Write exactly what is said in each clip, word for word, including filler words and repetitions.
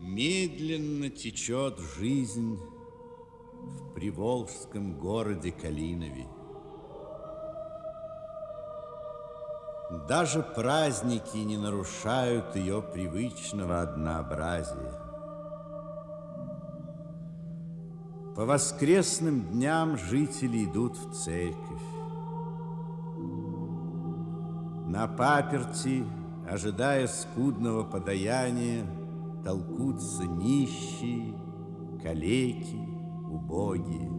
Медленно течет жизнь в приволжском городе Калинове. Даже праздники не нарушают ее привычного однообразия. По воскресным дням жители идут в церковь. На паперти, ожидая скудного подаяния, толкутся нищие, калеки, убогие.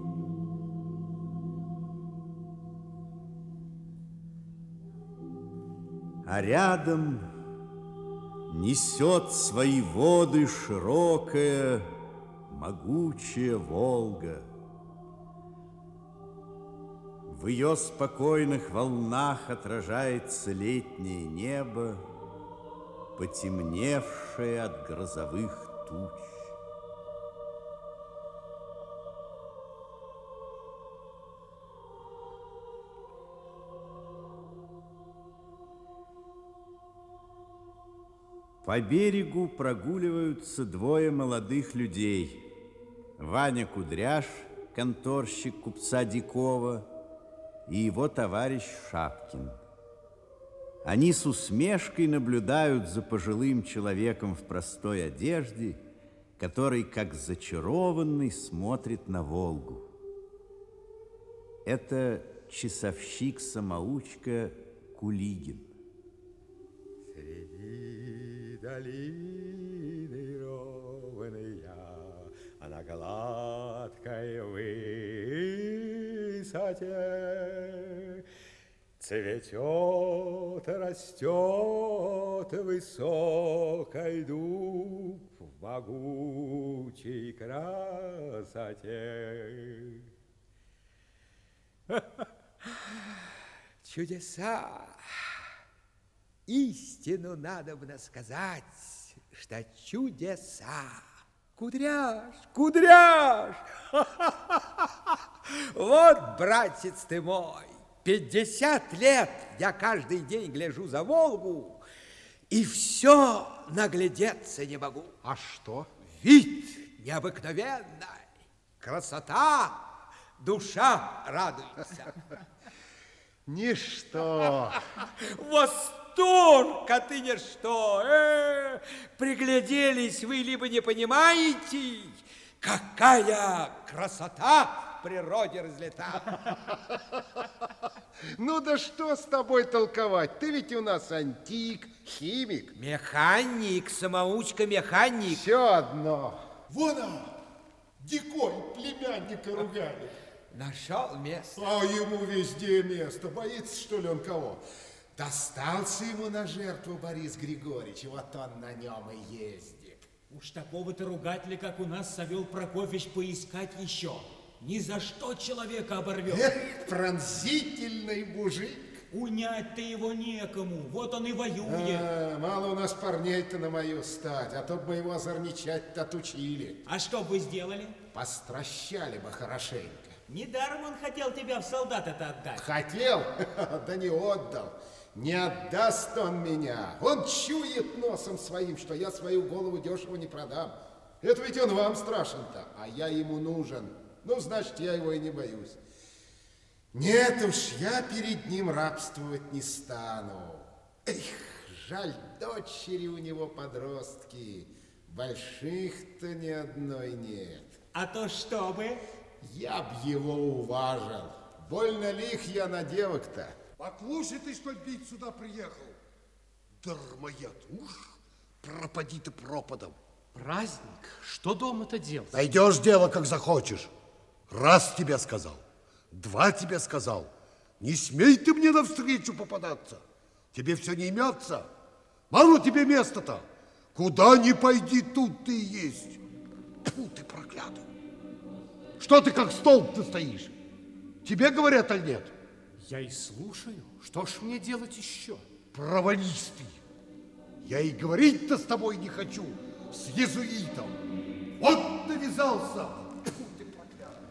А рядом несет свои воды широкая, могучая Волга. В ее спокойных волнах отражается летнее небо, потемневшее от грозовых туч. По берегу прогуливаются двое молодых людей. Ваня Кудряш, конторщик купца Дикова, и его товарищ Шапкин. Они с усмешкой наблюдают за пожилым человеком в простой одежде, который, как зачарованный, смотрит на Волгу. Это часовщик-самоучка Кулигин. Среди долины ровная, на гладкой высоте цветет, растет высокой дуб в могучей красоте. Чудеса! Истину надобно сказать, что чудеса. Кудряш, Кудряш! Вот, братец ты мой, пятьдесят лет я каждый день гляжу за Волгу и все наглядеться не могу. А что? Вид необыкновенный, красота, душа радуется. Ничто. Восторг, а ты ничто. Э, пригляделись вы, либо не понимаете, какая красота в природе разлета. Ну да что с тобой толковать? Ты ведь у нас антик, химик. Механик, самоучка-механик. Все одно. Вон он, Дикой, племянника ругали. Нашел место. А ему везде место. Боится, что ли, он кого? Достался ему на жертву Борис Григорьевич, вот он на нем и ездит. Уж такого-то ругателя, как у нас, Савел Прокофьевич, поискать еще. Ни за что человека оборвет. Эх, пронзительный мужик. Унять-то его некому, вот он и воюет. А, мало у нас парней-то на мою стать, а то бы мы его озорничать-то отучили. А что бы вы сделали? Постращали бы хорошенько. Недаром он хотел тебя в солдаты-то отдать. Хотел, да не отдал. Не отдаст он меня. Он чует носом своим, что я свою голову дешево не продам. Это ведь он вам страшен-то, а я ему нужен. Ну, значит, я его и не боюсь. Нет уж, я перед ним рабствовать не стану. Эх, жаль, дочери у него подростки. Больших-то ни одной нет. А то что бы? Я б его уважил. Больно лих я на девок-то. Послушай ты, что бить сюда приехал. Дармоед, уж пропади ты пропадом. Праздник? Что дома-то делать? Найдешь дело, как захочешь. Раз тебе сказал, два тебе сказал. Не смей ты мне навстречу попадаться. Тебе все не имется. Мало тебе места-то. Куда ни пойди, тут ты и есть. Тьфу ты, проклятый. Что ты как столб-то стоишь? Тебе говорят, аль нет? Я и слушаю. Что ж мне делать еще? Провались ты. Я и говорить-то с тобой не хочу, с езуитом. Вот навязался. Тьфу ты, проклятый.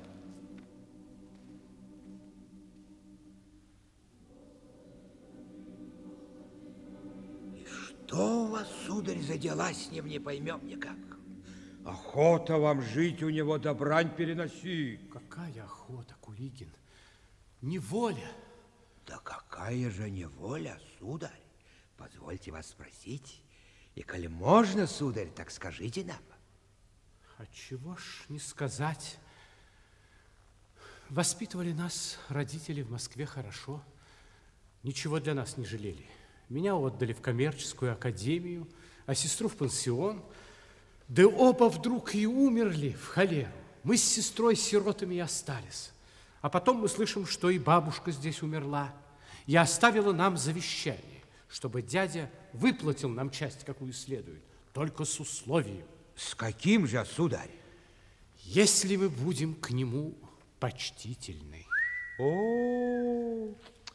И что у вас, сударь, за дела с ним, не поймем никак. Охота вам жить у него, да брань переноси. Какая охота, Кулигин? Неволя. Да какая же неволя, сударь? Позвольте вас спросить. И коли можно, сударь, так скажите нам. А чего ж не сказать? Воспитывали нас родители в Москве хорошо. Ничего для нас не жалели. Меня отдали в коммерческую академию, а сестру в пансион. Да оба вдруг и умерли в холеру. Мы с сестрой сиротами и остались. А потом мы слышим, что и бабушка здесь умерла. И оставила нам завещание, чтобы дядя выплатил нам часть, какую следует, только с условием. С каким же, сударь? Если мы будем к нему почтительны. О,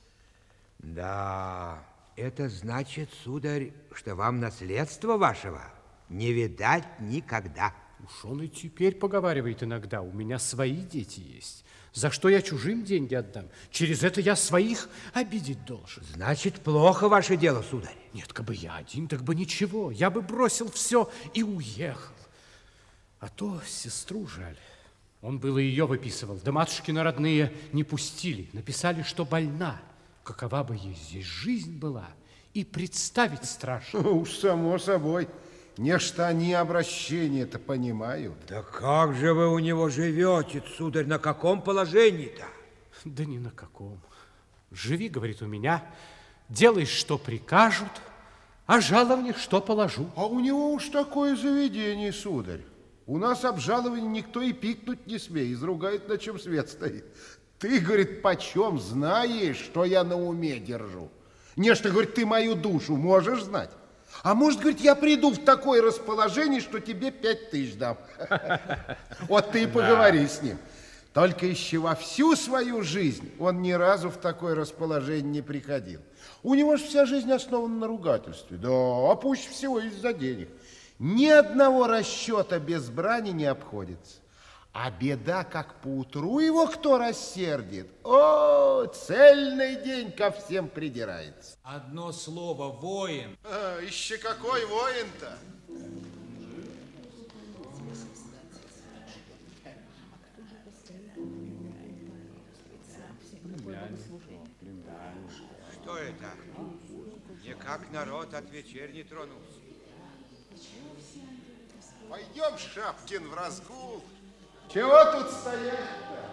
да, это значит, сударь, что вам наследство вашего не видать никогда. Уж он и теперь поговаривает иногда. У меня свои дети есть. За что я чужим деньги отдам? Через это я своих обидеть должен. Значит, плохо ваше дело, сударь. Нет, как бы я один, так бы ничего. Я бы бросил все и уехал. А то сестру жаль. Он было ее выписывал. Да матушкины родные не пустили. Написали, что больна. Какова бы ей здесь жизнь была, и представить страшно. Уж само собой. Нечто они обращение-то понимают. Да как же вы у него живете, сударь, на каком положении-то? Да ни на каком. Живи, говорит, у меня, делай, что прикажут, а жалование, что положу. А у него уж такое заведение, сударь. У нас об жаловании никто и пикнуть не смеет, изругает, на чем свет стоит. Ты, говорит, почем знаешь, что я на уме держу? Нечто, говорит, ты мою душу можешь знать? А может, говорит, я приду в такое расположение, что тебе пять тысяч дам. Вот ты и поговори с ним. Только еще во всю свою жизнь он ни разу в такое расположение не приходил. У него же вся жизнь основана на ругательстве. Да, а пусть всего из-за денег. Ни одного расчета без брани не обходится. А беда, как поутру его кто рассердит. О, цельный день ко всем придирается. Одно слово, воин. А, еще какой воин-то? Что это? Никак народ от вечерни тронулся. Пойдем, Шапкин, в разгул. Чего тут стоять-то?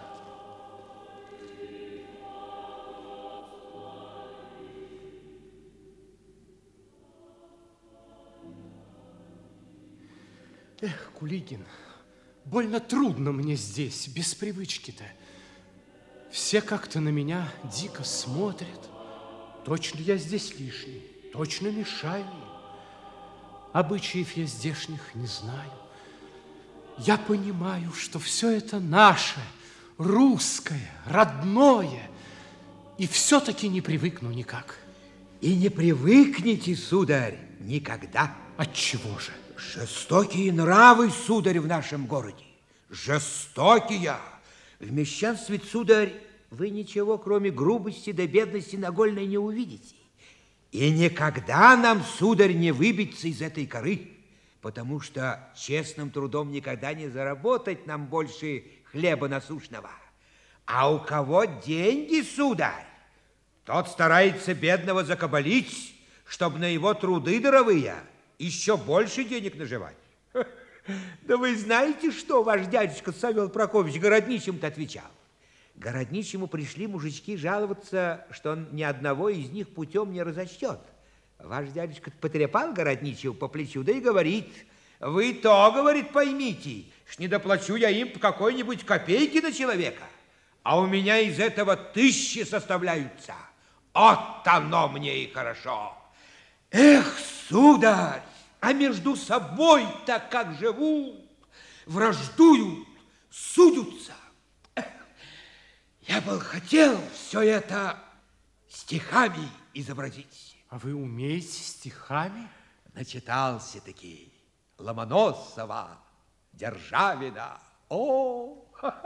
Эх, Кулигин, больно трудно мне здесь, без привычки-то. Все как-то на меня дико смотрят. Точно я здесь лишний, точно мешаю им. Обычаев я здешних не знаю. Я понимаю, что все это наше, русское, родное, и все-таки не привыкну никак. И не привыкнете, сударь, никогда. Отчего же? Жестокие нравы, сударь, в нашем городе. Жестокие. В мещанстве, сударь, вы ничего, кроме грубости да бедности нагольной, не увидите. И никогда нам, сударь, не выбиться из этой коры, потому что честным трудом никогда не заработать нам больше хлеба насущного. А у кого деньги, сударь, тот старается бедного закабалить, чтобы на его труды даровые еще больше денег наживать. Да вы знаете, что ваш дядюшка Савел Прокофьевич городничему-то отвечал? Городничему пришли мужички жаловаться, что он ни одного из них путем не разочтет. Ваш дядюшка потрепал городничего по плечу, да и говорит: вы то, говорит, поймите, что не доплачу я им по какой-нибудь копейке на человека, а у меня из этого тысячи составляются. Вот оно мне и хорошо. Эх, сударь, а между собой-то как живут, враждуют, судятся. Я бы хотел все это стихами изобразить. А вы умеете стихами? Начитался-таки Ломоносова, Державина. О,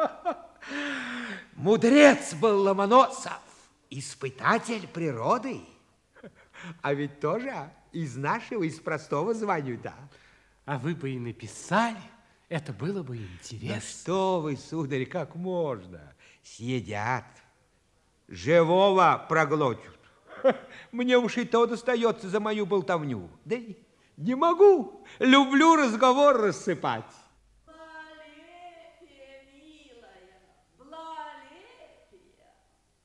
мудрец был Ломоносов, испытатель природы. А ведь тоже из нашего, из простого звания, да. А вы бы и написали Это было бы Да интересно. что вы, сударь, как можно? Съедят. Живого проглотят. Мне уж и то достается за мою болтовню. Да не могу. Люблю разговор рассыпать. Благолепие, милая, благолепие.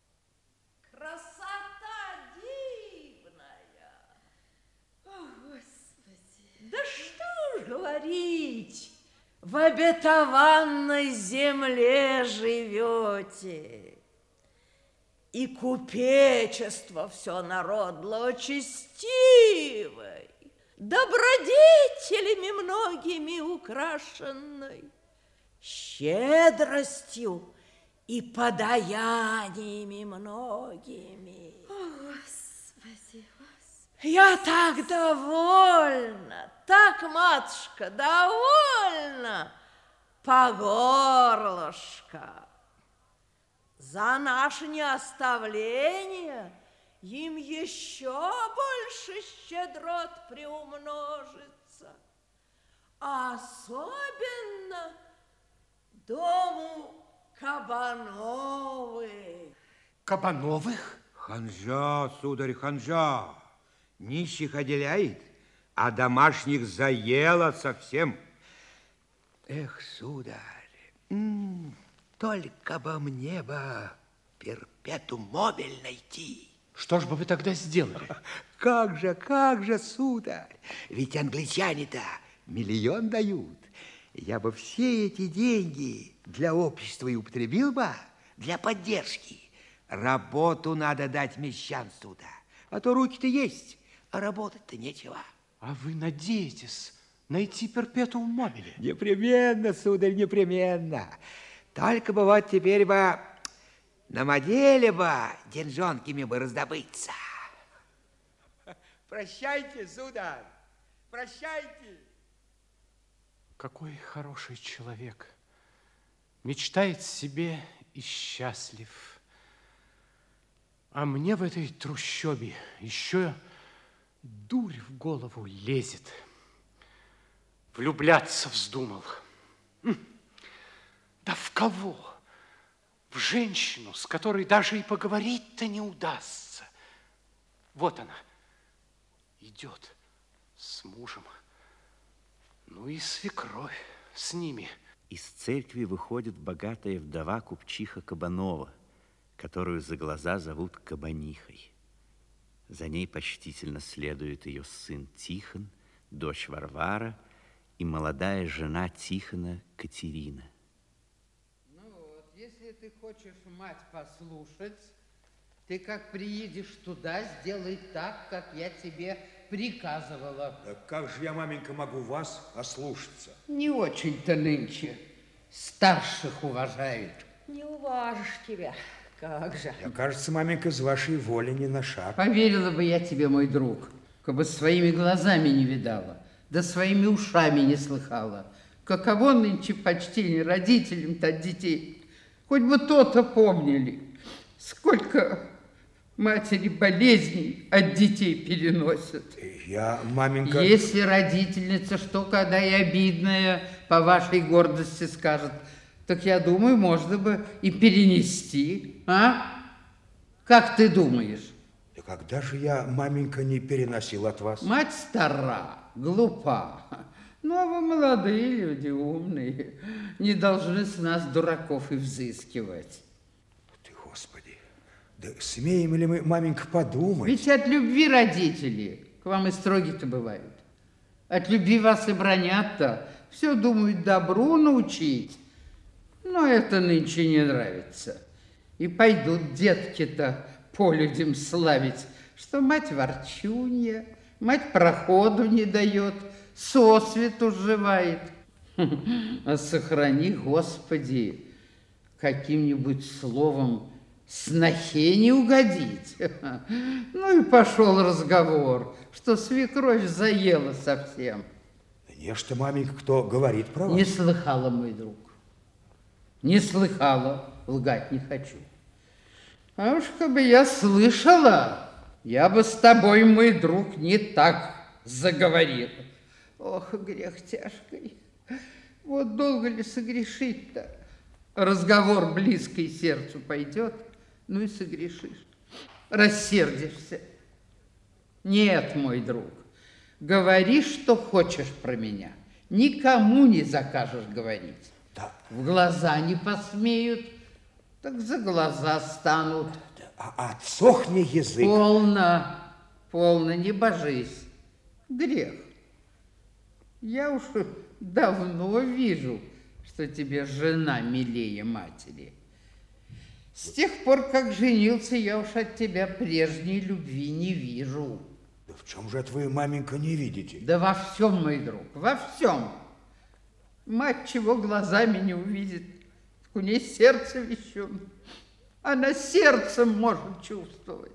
Красота дивная. О, Господи. Да что ж говорить, в обетованной земле живете. И купечество все народло честивой, добродетелями многими украшенной, щедростью и подаяниями многими. О, Господи, Господи. Я так довольна, так, матушка, довольна, по горлышко. За наше неоставление им еще больше щедрот приумножится. А особенно дому Кабановых. Кабановых? Ханжа, сударь, ханжа. Нищих отделяет, а домашних заела совсем. Эх, сударь, м-м, только бы мне бы перпетум мобиль найти. Что ж бы вы тогда сделали? Как же, как же, сударь, ведь англичане-то миллион дают. Я бы все эти деньги для общества и употребил бы, для поддержки. Работу надо дать мещанству-то, а то руки-то есть, а работать-то нечего. А вы надеетесь найти перпетум мобили? Непременно, сударь, непременно. Только бы вот теперь бы на моделе бы деньжонками бы раздобыться. Прощайте, сударь, прощайте. Какой хороший человек. Мечтает себе и счастлив. А мне в этой трущобе еще дурь в голову лезет. Влюбляться вздумал. Да в кого? В женщину, с которой даже и поговорить-то не удастся. Вот она идет с мужем. Ну и свекровь с ними. Из церкви выходит богатая вдова купчиха Кабанова, которую за глаза зовут Кабанихой. За ней почтительно следует ее сын Тихон, дочь Варвара и молодая жена Тихона Катерина. Ну вот, если ты хочешь мать послушать, ты как приедешь туда, сделай так, как я тебе приказывала. Да как же я, маменька, могу вас ослушаться? Не очень-то нынче старших уважают. Не уважишь тебя, как же. Я, кажется, маменька, из вашей воли не на шаг. Поверила бы я тебе, мой друг, как бы своими глазами не видала, да своими ушами не слыхала. Каково нынче почтение родителям-то от детей. Хоть бы то-то помнили. Сколько матери болезней от детей переносят. Я, маменька... Если родительница что, когда и обидная по вашей гордости скажет, так я думаю, можно бы и перенести, а? Как ты думаешь? Да когда же я, маменька, не переносил от вас? Мать стара, глупа. Но вы молодые люди, умные, не должны с нас дураков и взыскивать. Ты, Господи, да смеем ли мы, маменька, подумать? Ведь от любви родители к вам и строги-то бывают. От любви вас и бронят-то, все думают добру научить. Но это нынче не нравится. И пойдут детки-то по людям славить, что мать ворчунья, мать проходу не дает, сосвету сживает. А сохрани, Господи, каким-нибудь словом снохе не угодить. Ну и пошел разговор, что свекровь заела совсем. Нечто, маменька, кто говорит про вас? Не слыхала, мой друг. Не слыхала, лгать не хочу. А уж как бы я слышала, я бы с тобой, мой друг, не так заговорил. Ох, грех тяжкий. Вот долго ли согрешить-то? Разговор близкий сердцу пойдет, ну и согрешишь. Рассердишься. Нет, мой друг, говори, что хочешь про меня. Никому не закажешь говорить. Да. В глаза не посмеют, так за глаза станут. А отсохни язык. Полно, полно, не божись. Грех. Я уж давно вижу, что тебе жена милее матери. С тех пор, как женился, я уж от тебя прежней любви не вижу. Да в чем же это вы, маменька, не видите? Да во всем, мой друг, во всем. Мать чего глазами не увидит, у ней сердце вещун. Она сердцем может чувствовать.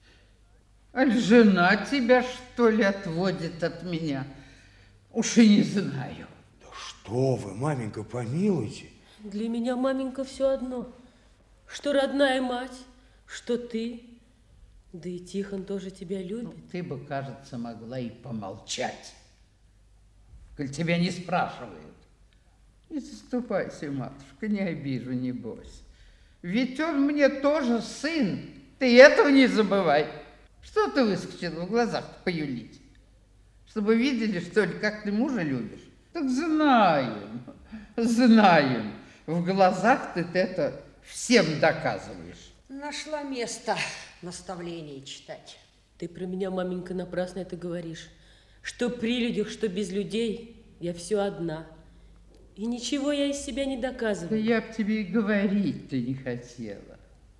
А жена тебя, что ли, отводит от меня? Уж и не знаю. Да что вы, маменька, помилуйте. Для меня, маменька, все одно. Что родная мать, что ты. Да и Тихон тоже тебя любит. Ну, ты бы, кажется, могла и помолчать, коль тебя не спрашивают. Не заступайся, матушка, не обижу, небось. Ведь он мне тоже сын. Ты этого не забывай. Что ты выскочил в глазах поюлить? Чтобы видели, что ли, как ты мужа любишь? Так знаем, знаем. В глазах ты это всем доказываешь. Нашла место наставлений читать. Ты про меня, маменька, напрасно это говоришь. Что при людях, что без людей, я все одна. И ничего я из себя не доказываю. Да я б тебе и говорить-то не хотела.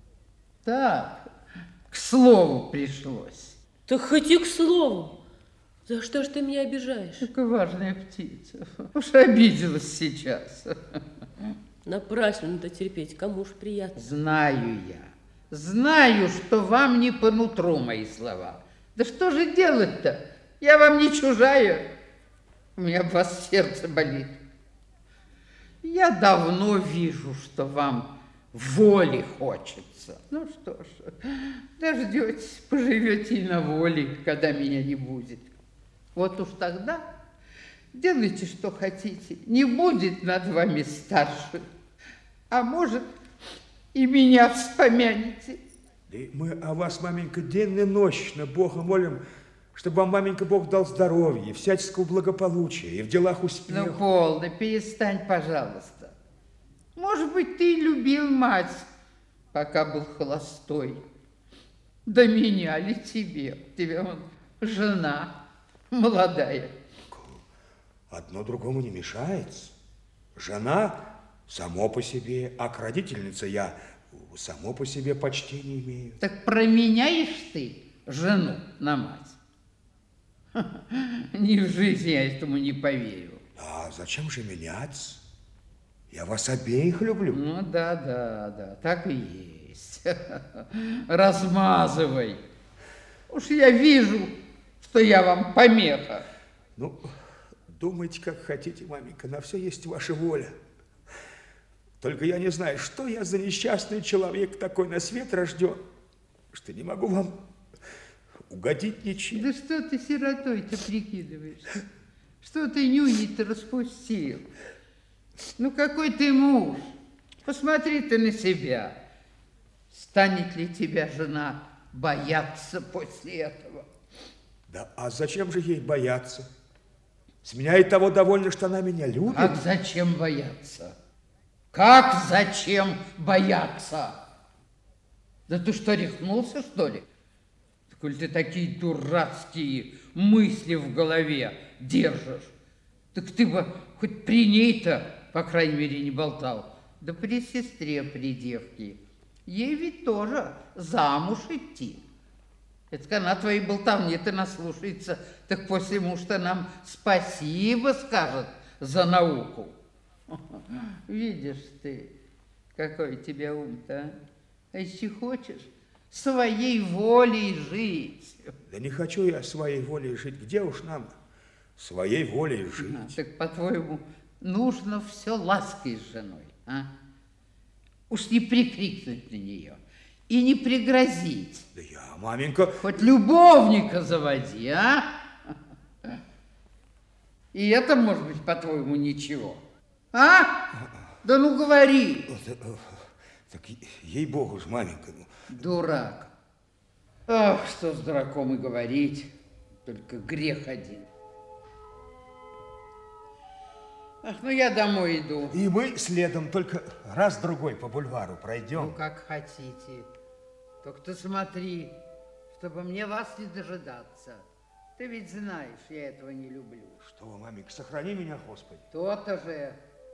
Так, к слову пришлось. Так хоть и к слову. За что ж ты меня обижаешь? Такая важная птица. Уж обиделась сейчас. Напрасно надо терпеть, кому ж приятно. Знаю я. Знаю, что вам не по нутру мои слова. Да что же делать-то? Я вам не чужая. У меня в вас сердце болит. Я давно вижу, что вам воли хочется. Ну что ж, дождетесь, поживете и на воле, когда меня не будет. Вот уж тогда делайте, что хотите. Не будет над вами старших. А может, и меня вспомянете. Да мы о вас, маменька, денно и нощно Бога молим, чтобы вам, маменька, Бог дал здоровье, всяческого благополучия и в делах успеха. Ну, полно, перестань, пожалуйста. Может быть, ты любил мать, пока был холостой. Да меня ли тебе? Тебе он жена молодая. Одно другому не мешается. Жена само по себе, а к родительнице я само по себе почти не имею. Так променяешь ты жену на мать? Ни в жизни я этому не поверю. А зачем же меняться? Я вас обеих люблю. Ну да, да, да, так и есть. Размазывай. Уж я вижу, что я вам помеха. Ну, думайте, как хотите, маменька, на все есть ваша воля. Только я не знаю, что я за несчастный человек такой на свет рожден, что не могу вам угодить ничем. Да что ты сиротой-то прикидываешься? Что ты нюни-то распустил? Ну, какой ты муж? Посмотри ты на себя. Станет ли тебя жена бояться после этого? Да, а зачем же ей бояться? С меня и того довольно, что она меня любит. Как зачем бояться? Как зачем бояться? Да ты что, рехнулся, что ли? Коль ты такие дурацкие мысли в голове держишь, так ты бы хоть при ней-то, по крайней мере, не болтал. Да при сестре, при девке. Ей ведь тоже замуж идти. Это она твоей болтовни-то наслушается, так после мужа нам спасибо скажет за науку. Видишь ты, какой у тебя ум-то, а если хочешь, своей волей жить. Да не хочу я своей волей жить. Где уж нам своей волей жить? А, так, по-твоему, нужно все лаской с женой, а? Уж не прикрикнуть на нее и не пригрозить. Да я, маменька... Хоть любовника заводи, а? И это, может быть, по-твоему, ничего. А? Да ну говори. Так, ей-богу ж, маменька. Дурак. Ах, что с дураком и говорить. Только грех один. Ах, ну я домой иду. И мы следом, только раз-другой по бульвару пройдем. Ну, как хотите. Только ты смотри, чтобы мне вас не дожидаться. Ты ведь знаешь, я этого не люблю. Что вы, маменька, сохрани меня, Господи. То-то же.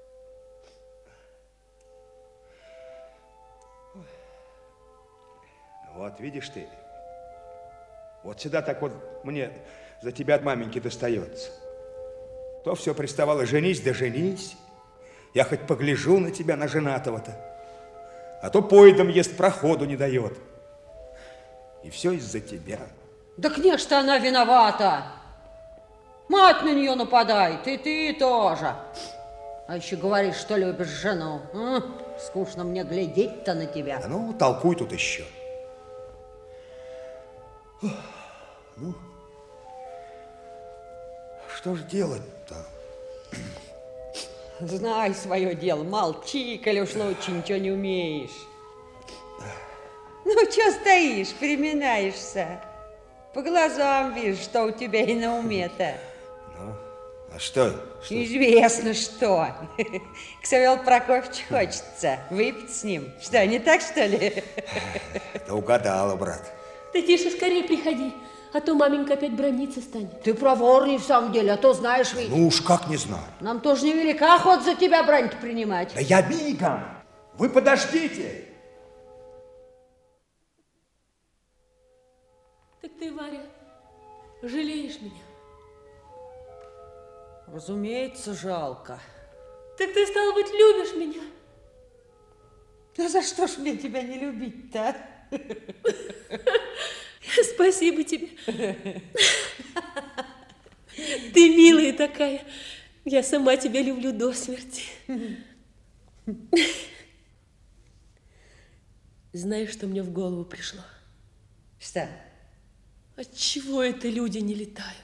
Вот, видишь ты, вот всегда так вот мне за тебя от маменьки достается. То все приставало, женись да женись. Я хоть погляжу на тебя, на женатого-то. А то поедом ест, проходу не дает. И все из-за тебя. Да, конечно, она виновата. Мать на нее нападает, и ты тоже. А еще говоришь, что любишь жену. А? Скучно мне глядеть-то на тебя. Да ну, толкуй тут еще. Ну, что ж делать-то? Знай свое дело, молчи, коли уж лучше ничего не умеешь. Ну, что стоишь, переминаешься? По глазам вижу, что у тебя и на уме-то. Ну, а что? что? Известно, что. К Савелу Прокофьевичу хочется выпить с ним. Что, не так, что ли? Да угадала, брат. Ты тише, скорее приходи, а то маменька опять брониться станет. Ты проворный в самом деле, а то знаешь ведь. Ну уж как не знаю. Нам тоже невелика охота за тебя брань-то принимать. Да я мигом. Вы подождите. Так ты, Варя, жалеешь меня? Разумеется, жалко. Так ты, стало быть, любишь меня? Да за что ж мне тебя не любить-то, а? Спасибо тебе. Ты милая такая. Я сама тебя люблю до смерти. Знаешь, что мне в голову пришло? Что? Отчего это люди не летают?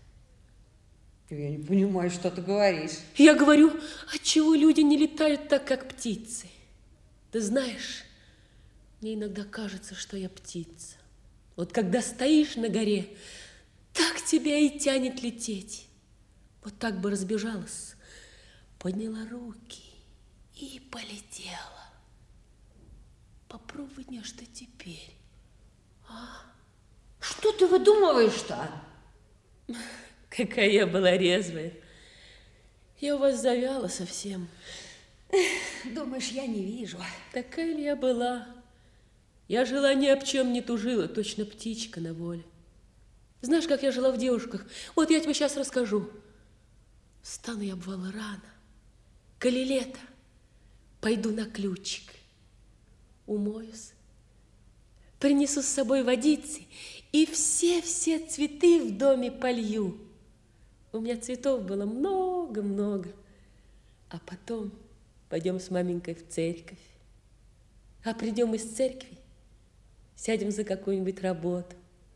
Я не понимаю, что ты говоришь. Я говорю, отчего люди не летают так, как птицы? Ты знаешь, мне иногда кажется, что я птица. Вот когда стоишь на горе, так тебя и тянет лететь. Вот так бы разбежалась, подняла руки и полетела. Попробуй не, что теперь. А? Что ты выдумываешь-то? Какая я была резвая. Я у вас завяла совсем. Думаешь, я не вижу? Такая ли я была? Я жила ни об чем не тужила, точно птичка на воле. Знаешь, как я жила в девушках? Вот я тебе сейчас расскажу. Встану я, бывало, рано. Коли лето, пойду на ключик. Умоюсь, принесу с собой водицы и все-все цветы в доме полью. У меня цветов было много-много. А потом пойдем с маменькой в церковь. А придем из церкви, сядем за какую-нибудь работу.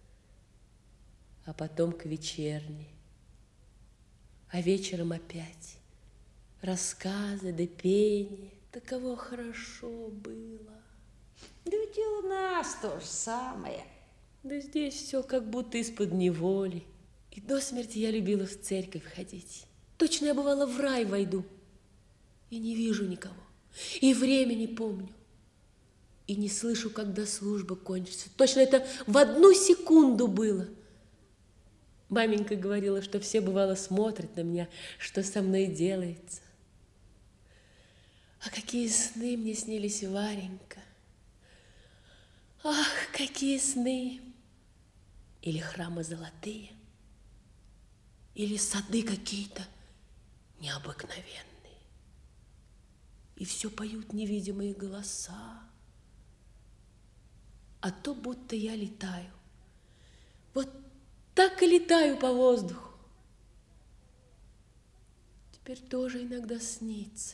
А потом к вечерне. А вечером опять рассказы да пение. Таково хорошо было. Да ведь и у нас то же самое. Да здесь все как будто из-под неволи. И до смерти я любила в церковь ходить. Точно я, бывала, в рай войду. И не вижу никого. И время не помню. И не слышу, когда служба кончится. Точно это в одну секунду было. Маменька говорила, что все, бывало, смотрят на меня, что со мной делается. А какие сны мне снились, Варенька. Ах, какие сны! Или храмы золотые, или сады какие-то необыкновенные. И все поют невидимые голоса. А то будто я летаю. Вот так и летаю по воздуху. Теперь тоже иногда снится.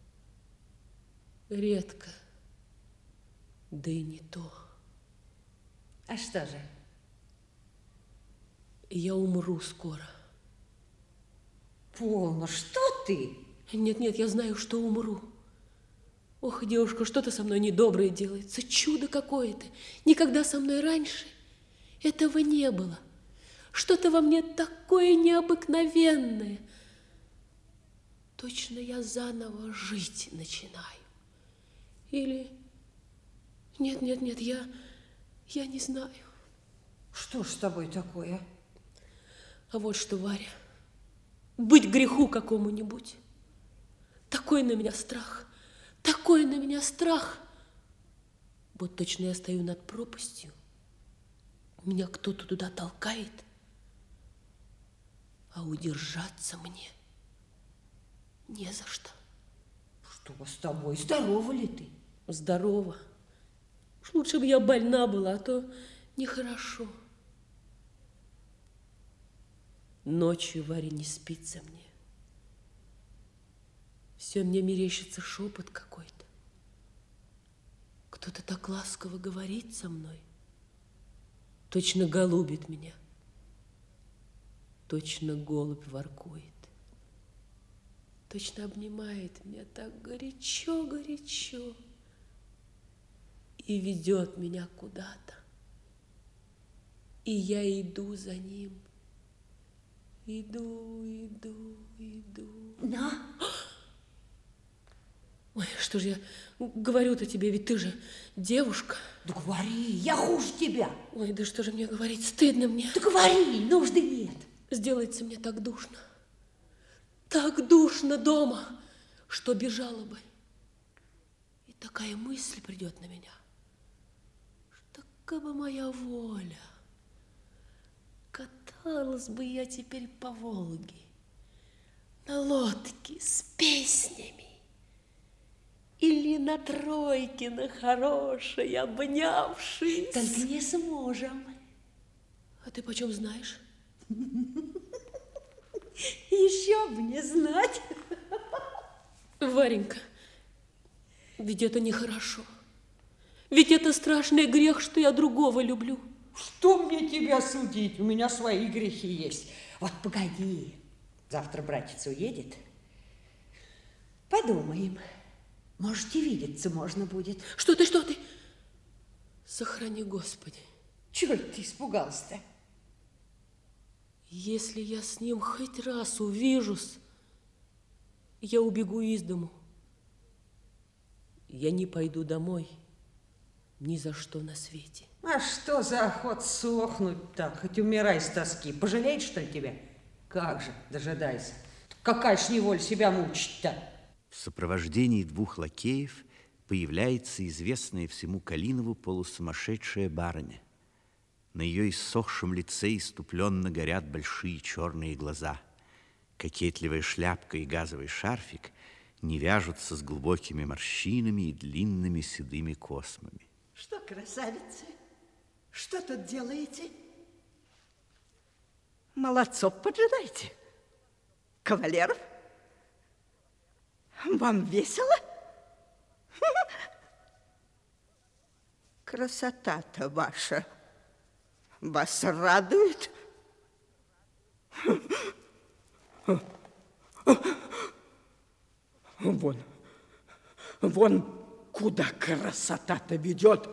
Редко. Да и не то. А что же? Я умру скоро. Полно, что ты? Нет, нет, я знаю, что умру. Ох, девушка, что-то со мной недоброе делается. Чудо какое-то. Никогда со мной раньше этого не было. Что-то во мне такое необыкновенное. Точно я заново жить начинаю. Или... Нет, нет, нет, я... Я не знаю. Что ж с тобой такое? А вот что, Варя, быть греху какому-нибудь. Такой на меня страх, такой на меня страх. Вот точно я стою над пропастью, меня кто-то туда толкает, а удержаться мне не за что. Что с тобой? Здорова ли ты? Здорова. Уж лучше бы я больна была, а то нехорошо. Ночью, Варя, не спится мне. Все мне мерещится шепот какой-то. Кто-то так ласково говорит со мной. Точно голубит меня. Точно голубь воркует. Точно обнимает меня так горячо-горячо и ведет меня куда-то. И я иду за ним. Иду, иду, иду. На! Ой, что же я говорю-то тебе, ведь ты же девушка. Да говори, я хуже тебя. Ой, да что же мне говорить, стыдно мне. Да говори, нужды нет. Сделается мне так душно. Так душно дома, что бежала бы. И такая мысль придет на меня, что как бы моя воля, каталась бы я теперь по Волге на лодке с песнями или на тройке на хорошей, обнявшись. Только не с мужем. А ты почем знаешь? Еще бы не знать. Варенька, ведь это нехорошо. Ведь это страшный грех, что я другого люблю. Что мне тебя судить? У меня свои грехи есть. Вот погоди, завтра братец уедет. Подумаем. Может, и видеться можно будет. Что ты, что ты? Сохрани, Господи. Чего ты испугался-то? Если я с ним хоть раз увижусь, я убегу из дому. Я не пойду домой ни за что на свете. А что за охота сохнуть так? Хоть умирай с тоски. Пожалеет, что ли, тебя? Как же, дожидайся. Какая ж неволь себя мучить-то? В сопровождении двух лакеев появляется известная всему Калинову полусумасшедшая барыня. На ее иссохшем лице иступленно горят большие черные глаза. Кокетливая шляпка и газовый шарфик не вяжутся с глубокими морщинами и длинными седыми космами. Что, красавицы, что тут делаете? Молодцов поджидаете? Кавалеров? Вам весело? Красота-то ваша вас радует? Вон, вон куда красота-то ведет.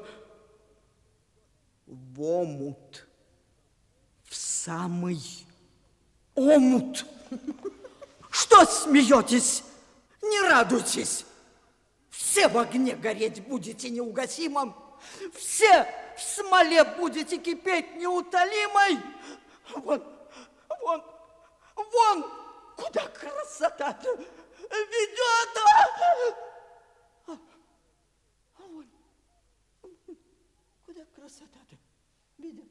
В омут, в самый омут. Что смеетесь? Не радуйтесь. Все в огне гореть будете неугасимым. Все в смоле будете кипеть неутолимой. Вон, вон, вон, куда красота-то ведет. А, а вон, куда красота-то ведет.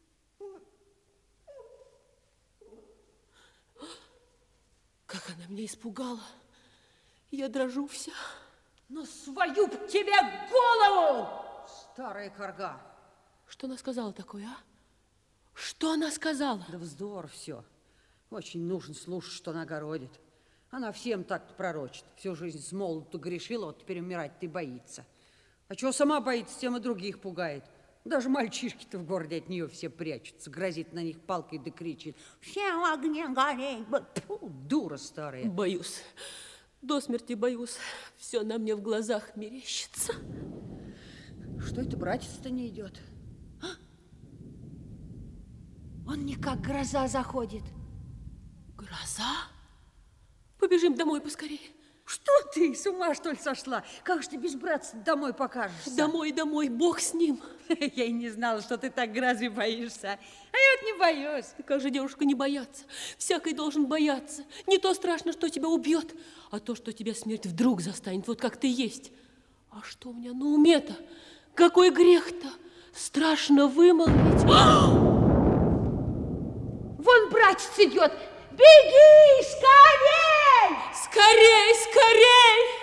Как она меня испугала. Я дрожу вся. Ну, свою б тебе голову, старая корга. Что она сказала такое, а? Что она сказала? Да вздор все. Очень нужно слушать, что она городит. Она всем так пророчит. Всю жизнь с молоду грешила, вот теперь умирать-то и боится. А чего сама боится, тем и других пугает. Даже мальчишки-то в городе от нее все прячутся, грозит на них палкой да кричит. Все в огне гореть. Фу, дура старая. Боюсь. До смерти боюсь. Все на мне в глазах мерещится. Что это братец-то не идет? А? Он не как гроза заходит. Гроза? Побежим домой поскорее. Что ты, с ума что ли сошла? Как же ты без братца домой покажешься? Домой, домой, Бог с ним. Я и не знала, что ты так грозы боишься. А я вот не боюсь. И как же, девушка, не бояться? Всякий должен бояться. Не то страшно, что тебя убьет, а то, что тебя смерть вдруг застанет, вот как ты есть. А что у меня на уме-то? Какой грех-то? Страшно вымолвить. Вон братец идет. Беги, скорей! Скорей, скорей!